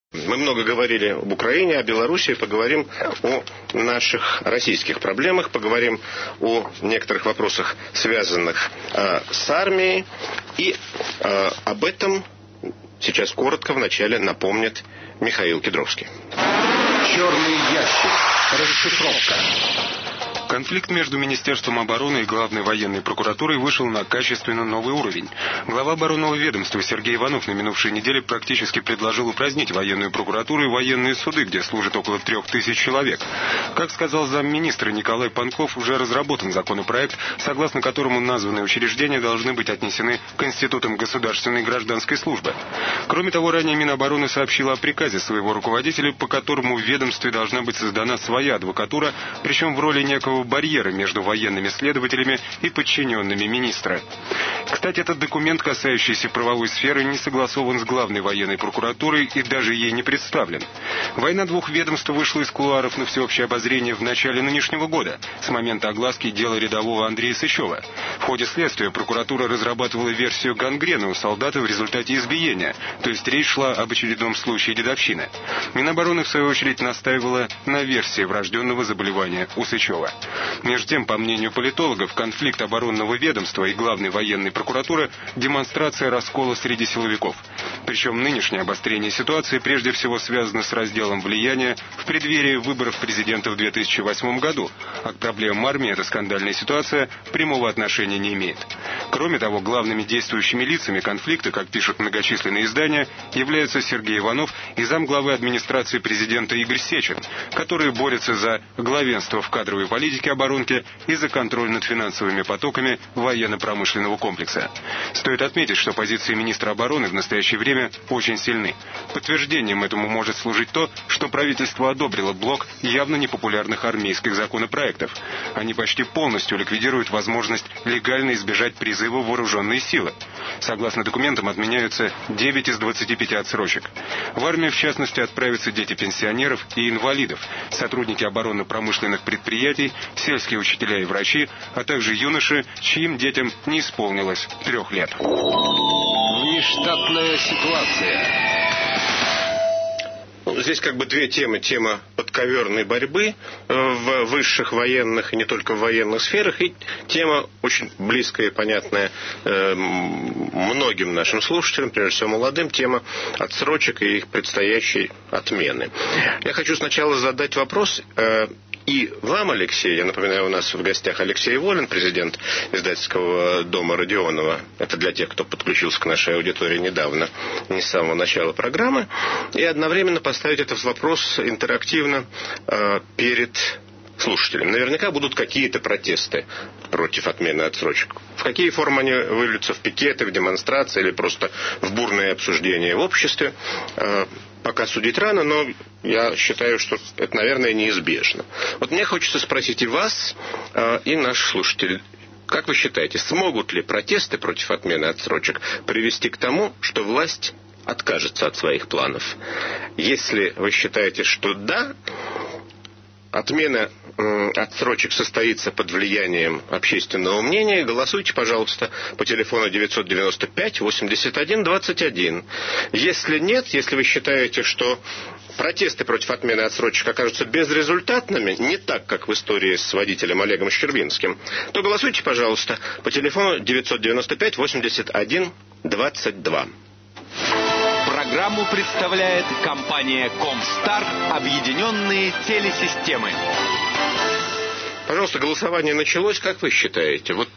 Мы много говорили об Украине, о Беларуси, поговорим о наших российских проблемах, поговорим о некоторых вопросах, связанных с армией. И об этом сейчас коротко вначале напомнит Михаил Кедровский. Черный ящик. Расшифровка. Конфликт между Министерством обороны и Главной военной прокуратурой вышел на качественно новый уровень. Глава оборонного ведомства Сергей Иванов на минувшей неделе практически предложил упразднить военную прокуратуру и военные суды, где служит около 3000 человек. Как сказал замминистра Николай Панков, уже разработан законопроект, согласно которому названные учреждения должны быть отнесены к институтам государственной гражданской службы. Кроме того, ранее Минобороны сообщила о приказе своего руководителя, по которому в ведомстве должна быть создана своя адвокатура, причем в роли некого барьера между военными следователями и подчиненными министра. Кстати, этот документ, касающийся правовой сферы, не согласован с Главной военной прокуратурой и даже ей не представлен. Война двух ведомств вышла из кулуаров на всеобщее обозрение в начале нынешнего года, с момента огласки дела рядового Андрея Сычева. В ходе следствия прокуратура разрабатывала версию гангрены у солдата в результате избиения, то есть речь шла об очередном случае дедовщины. Минобороны, в свою очередь, настаивала на версии врожденного заболевания у Сычева. Между тем, по мнению политологов, конфликт оборонного ведомства и Главной военной прокуратуры – демонстрация раскола среди силовиков. Причем нынешнее обострение ситуации прежде всего связано с разделом влияния в преддверии выборов президента в 2008 году, а к проблемам армии эта скандальная ситуация прямого отношения не имеет. Кроме того, главными действующими лицами конфликта, как пишут многочисленные издания, являются Сергей Иванов и замглавы администрации президента Игорь Сечин, которые борются за главенство в кадровой политике оборонки и за контроль над финансовыми потоками военно-промышленного комплекса. Стоит отметить, что позиции министра обороны в настоящее время очень сильны. Подтверждением этому может служить то, что правительство одобрило блок явно непопулярных армейских законопроектов. Они почти полностью ликвидируют возможность легально избежать призыва в вооруженные силы. Согласно документам, отменяются 9 из 25 отсрочек. В армию, в частности, отправятся дети пенсионеров и инвалидов, сотрудники оборонно-промышленных предприятий, сельские учителя и врачи, а также юноши, чьим детям не исполнилось 3 лет. Внештатная ситуация. Здесь как бы две темы. Тема подковерной борьбы в высших военных и не только в военных сферах, и тема очень близкая и понятная многим нашим слушателям, прежде всего молодым, тема отсрочек и их предстоящей отмены. Я хочу сначала задать вопрос и вам, Алексей. Я напоминаю, у нас в гостях Алексей Волин, президент издательского дома Родионова. Это для тех, кто подключился к нашей аудитории недавно, не с самого начала программы. И одновременно поставить этот вопрос интерактивно перед слушателям. Наверняка будут какие-то протесты против отмены отсрочек. В какие формы они выльются? В пикеты, в демонстрации или просто в бурное обсуждение в обществе? Пока судить рано, но я считаю, что это, наверное, неизбежно. Вот мне хочется спросить и вас, и наших слушателей. Как вы считаете, смогут ли протесты против отмены отсрочек привести к тому, что власть откажется от своих планов? Если вы считаете, что да, отмена отсрочек состоится под влиянием общественного мнения, голосуйте, пожалуйста, по телефону 995-81-21. Если нет, если вы считаете, что протесты против отмены отсрочек окажутся безрезультатными, не так, как в истории с водителем Олегом Щербинским, то голосуйте, пожалуйста, по телефону 995-81-22. Программу представляет компания Комстар «Объединенные телесистемы». Пожалуйста, голосование началось. Как вы считаете? Вот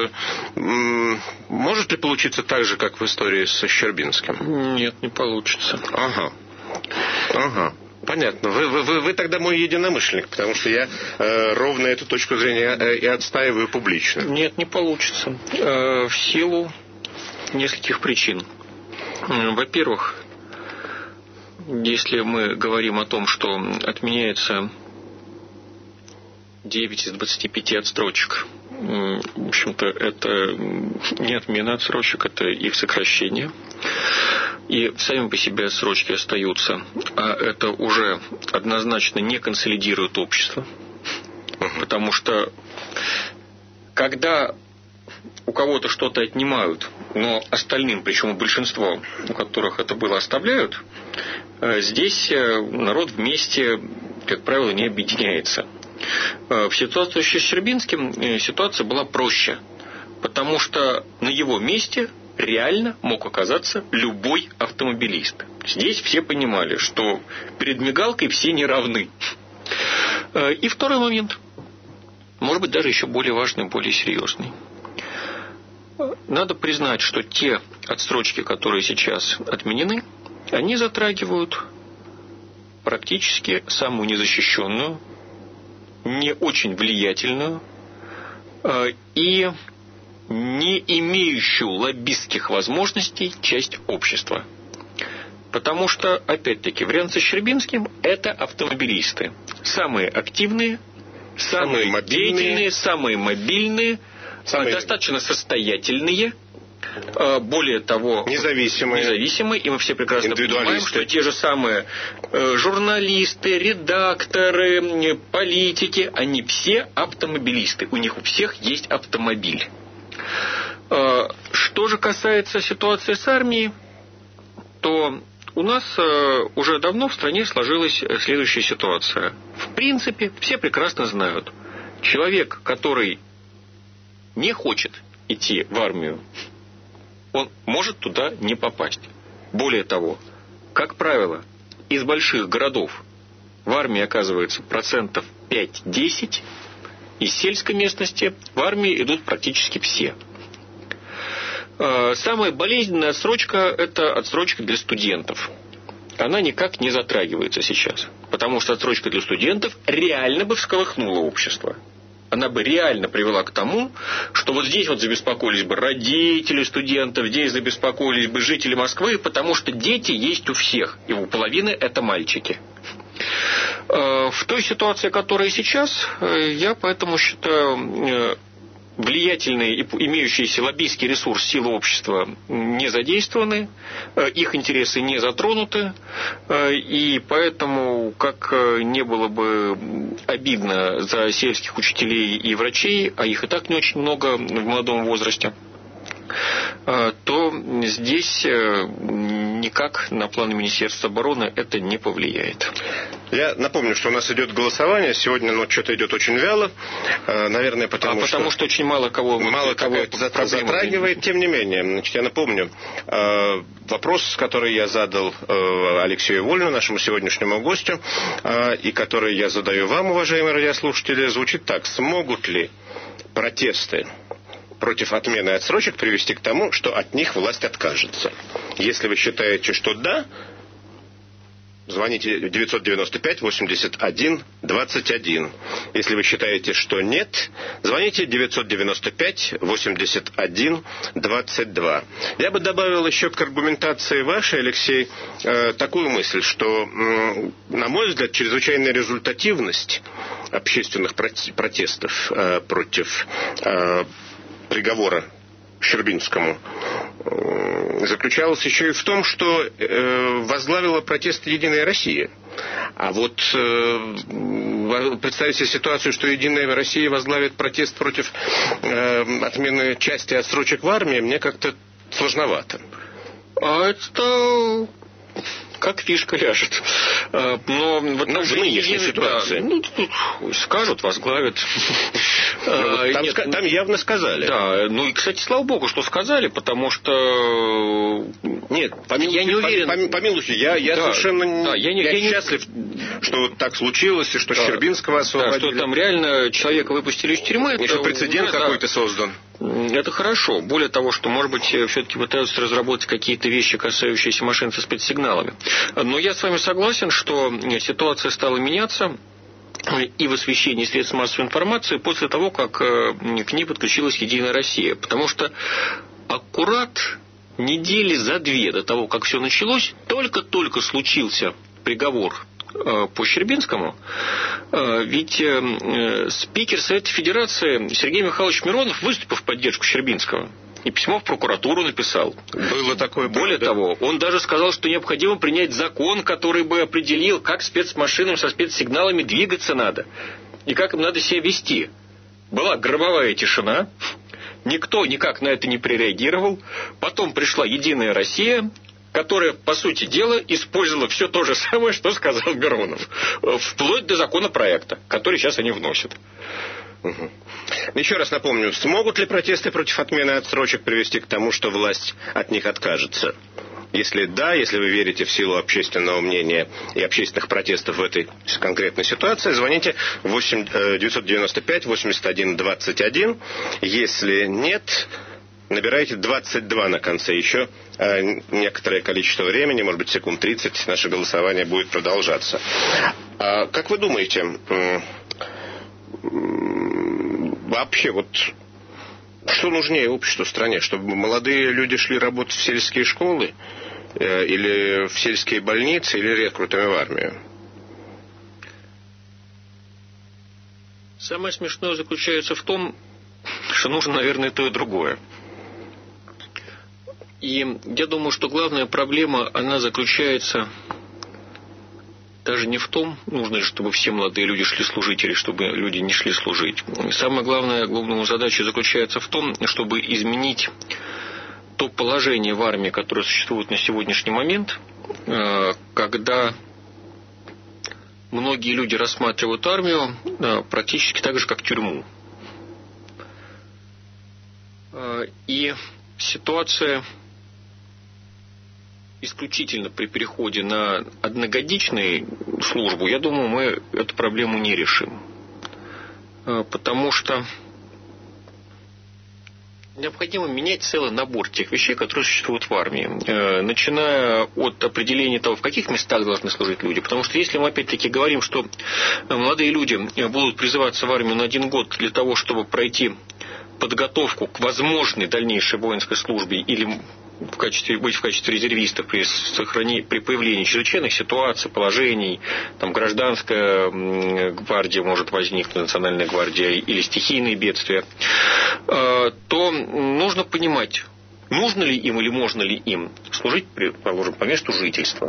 может ли получиться так же, как в истории со Щербинским? Нет, не получится. Ага. Понятно. Вы тогда мой единомышленник, потому что я ровно эту точку зрения и отстаиваю публично. Нет, не получится. В силу нескольких причин. Во-первых, если мы говорим о том, что отменяется 9 из 25 отсрочек, в общем-то, это не отмена отсрочек, это их сокращение. И сами по себе отсрочки остаются, а это уже однозначно не консолидирует общество. Потому что, когда у кого-то что-то отнимают, но остальным, причем большинство, у которых это было, оставляют, здесь народ вместе, как правило, не объединяется. В ситуации с Щербинским ситуация была проще, потому что на его месте реально мог оказаться любой автомобилист. Здесь все понимали, что перед мигалкой все не равны. И второй момент, может быть, даже еще более важный, более серьезный. Надо признать, что те отсрочки, которые сейчас отменены, они затрагивают практически самую незащищенную, не очень влиятельную и не имеющую лоббистских возможностей часть общества. Потому что, опять-таки, вариант со Щербинским – это автомобилисты. Самые активные, самые деятельные, самые мобильные, достаточно состоятельные, более того, независимые, и мы все прекрасно понимаем, что те же самые журналисты, редакторы, политики, они все автомобилисты, у них у всех есть автомобиль. Что же касается ситуации с армией, то у нас уже давно в стране сложилась следующая ситуация. В принципе, все прекрасно знают, человек, который не хочет идти в армию, он может туда не попасть. Более того, как правило, из больших городов в армии оказывается 5-10%, из сельской местности в армии идут практически все. Самая болезненная отсрочка – это отсрочка для студентов. Она никак не затрагивается сейчас, потому что отсрочка для студентов реально бы всколыхнула общество. Она бы реально привела к тому, что вот здесь вот забеспокоились бы родители студентов, здесь забеспокоились бы жители Москвы, потому что дети есть у всех, и у половины это мальчики. В той ситуации, которая сейчас, я поэтому считаю, влиятельные и имеющиеся лоббистский ресурс силы общества не задействованы, их интересы не затронуты, и поэтому, как не было бы обидно за сельских учителей и врачей, а их и так не очень много в молодом возрасте, то здесь никак на планы Министерства обороны это не повлияет. Я напомню, что у нас идет голосование. Сегодня что-то идет очень вяло. Наверное, потому что очень мало кого затрагивает. Тем не менее, значит, я напомню, вопрос, который я задал Алексею Вольну, нашему сегодняшнему гостю, и который я задаю вам, уважаемые радиослушатели, звучит так. Смогут ли протесты против отмены отсрочек привести к тому, что от них власть откажется? Если вы считаете, что да, звоните 995-81-21. Если вы считаете, что нет, звоните 995-81-22. Я бы добавил еще к аргументации вашей, Алексей, такую мысль, что, на мой взгляд, чрезвычайная результативность общественных протестов против приговора Щербинскому заключалась еще и в том, что возглавила протест «Единая Россия». А вот представить себе ситуацию, что «Единая Россия» возглавит протест против отмены части отсрочек в армии, мне как-то сложновато. А это как фишка ляжет. Но вот в нынешней ситуации. Скажут, возглавят. Там явно сказали. Да, и, кстати, слава богу, что сказали, потому что... Нет, я не уверен. Помилуйте, я совершенно счастлив, что так случилось, и что Щербинского освободили. Что там реально человека выпустили из тюрьмы. И что прецедент какой-то создан. Это хорошо. Более того, что, может быть, все-таки пытаются разработать какие-то вещи, касающиеся машин со спецсигналами. Но я с вами согласен, что ситуация стала меняться и в освещении средств массовой информации после того, как к ней подключилась «Единая Россия». Потому что аккурат недели за 2 до того, как все началось, только-только случился приговор по Щербинскому, ведь спикер Совета Федерации Сергей Михайлович Миронов выступил в поддержку Щербинского и письмо в прокуратуру написал. Было такое. Более того, он даже сказал, что необходимо принять закон, который бы определил, как спецмашинам со спецсигналами двигаться надо и как им надо себя вести. Была гробовая тишина. Никто никак на это не прореагировал. Потом пришла «Единая Россия», которая, по сути дела, использовала все то же самое, что сказал Миронов. Вплоть до законопроекта, который сейчас они вносят. Угу. Еще раз напомню, смогут ли протесты против отмены отсрочек привести к тому, что власть от них откажется? Если да, если вы верите в силу общественного мнения и общественных протестов в этой конкретной ситуации, звоните 8-995-81-21. Если нет, набирайте 22 на конце. Еще некоторое количество времени, может быть, секунд 30, наше голосование будет продолжаться. Как вы думаете, вообще, вот что нужнее обществу в стране? Чтобы молодые люди шли работать в сельские школы или в сельские больницы, или рекрутами в армию? Самое смешное заключается в том, что нужно, наверное, то и другое. И я думаю, что главная проблема, она заключается даже не в том, нужно ли, чтобы все молодые люди шли служить, или чтобы люди не шли служить. Самая главная задача заключается в том, чтобы изменить то положение в армии, которое существует на сегодняшний момент, когда многие люди рассматривают армию практически так же, как тюрьму. И ситуация исключительно при переходе на одногодичную службу, я думаю, мы эту проблему не решим. Потому что необходимо менять целый набор тех вещей, которые существуют в армии. Начиная от определения того, в каких местах должны служить люди. Потому что если мы опять-таки говорим, что молодые люди будут призываться в армию на 1 год для того, чтобы пройти подготовку к возможной дальнейшей воинской службе или быть в качестве резервистов при появлении чрезвычайных ситуаций, положений, там гражданская гвардия может возникнуть, национальная гвардия или стихийные бедствия, то нужно понимать, нужно ли им или можно ли им служить, положим, по месту жительства.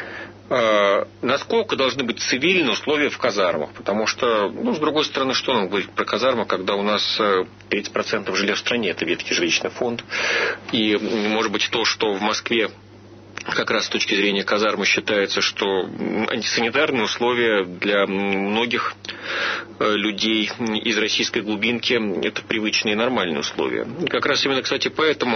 Насколько должны быть цивильные условия в казармах. Потому что, с другой стороны, что нам говорить про казармы, когда у нас 30% жилья в стране, это ветхий жилищный фонд. И, может быть, то, что в Москве как раз с точки зрения казармы считается, что антисанитарные условия для многих людей из российской глубинки – это привычные и нормальные условия. Как раз именно, кстати, поэтому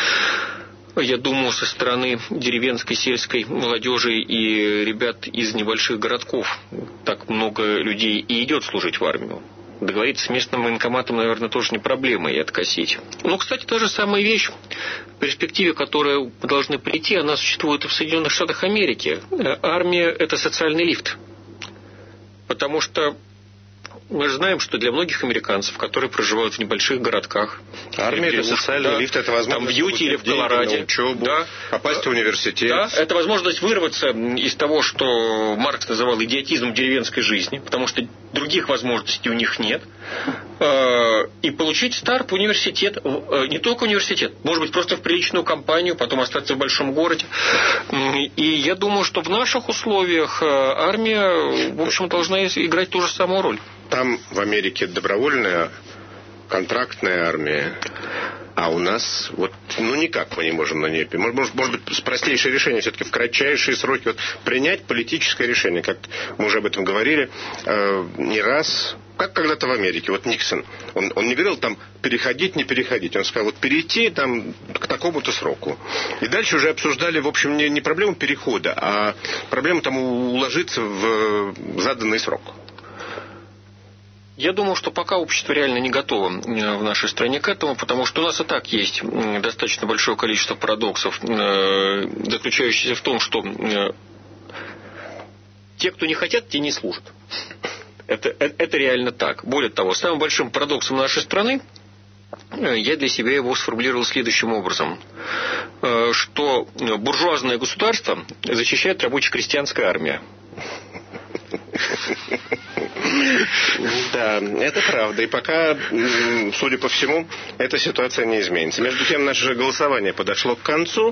я думаю, со стороны деревенской, сельской молодежи и ребят из небольших городков так много людей и идет служить в армию. Договориться с местным военкоматом, наверное, тоже не проблема и откосить. Но, кстати, та же самая вещь, в перспективе, которая мы должны прийти, она существует и в Соединенных Штатах Америки. Армия – это социальный лифт. Потому что мы же знаем, что для многих американцев, которые проживают в небольших городках, армия – это социальный лифт, это возможность там в Юте или в Колораде, на учебу, попасть в университет. Да, это возможность вырваться из того, что Маркс называл идиотизмом деревенской жизни, потому что других возможностей у них нет, и получить старт в университет, не только университет, может быть, просто в приличную компанию, потом остаться в большом городе. И я думаю, что в наших условиях армия, в общем, должна играть ту же самую роль. Там в Америке добровольная, контрактная армия, а у нас никак мы не можем на нее. Может быть, простейшее решение все-таки в кратчайшие сроки принять политическое решение, как мы уже об этом говорили не раз. Как когда-то в Америке, Никсон, он не говорил там переходить, не переходить, он сказал перейти там к такому-то сроку. И дальше уже обсуждали, в общем, не проблему перехода, а проблему там уложиться в заданный срок. Я думаю, что пока общество реально не готово в нашей стране к этому, потому что у нас и так есть достаточно большое количество парадоксов, заключающихся в том, что те, кто не хотят, те не служат. Это реально так. Более того, самым большим парадоксом нашей страны, я для себя его сформулировал следующим образом, что буржуазное государство защищает рабоче-крестьянская армия. Да, это правда. И пока, судя по всему, эта ситуация не изменится. Между тем, наше голосование подошло к концу.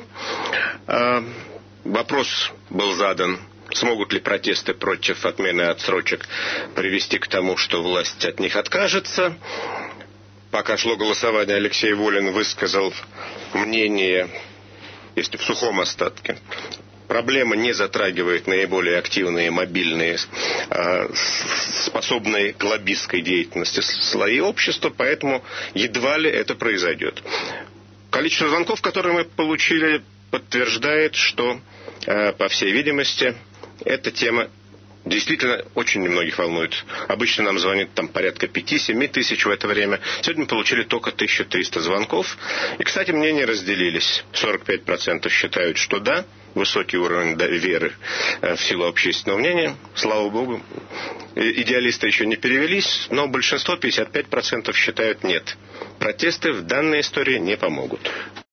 Вопрос был задан: смогут ли протесты против отмены отсрочек привести к тому, что власть от них откажется? пока шло голосование, Алексей Волин высказал мнение, если в сухом остатке, проблема не затрагивает наиболее активные, мобильные, способные к лоббистской деятельности слои общества, поэтому едва ли это произойдет. Количество звонков, которые мы получили, подтверждает, что, по всей видимости, эта тема действительно очень немногих волнует. Обычно нам звонит там порядка 5-7 тысяч в это время. Сегодня мы получили только 1300 звонков. И, кстати, мнения разделились. 45% считают, что да, высокий уровень веры в силу общественного мнения. Слава Богу, идеалисты еще не перевелись, но большинство, 55%, считают нет. Протесты в данной истории не помогут.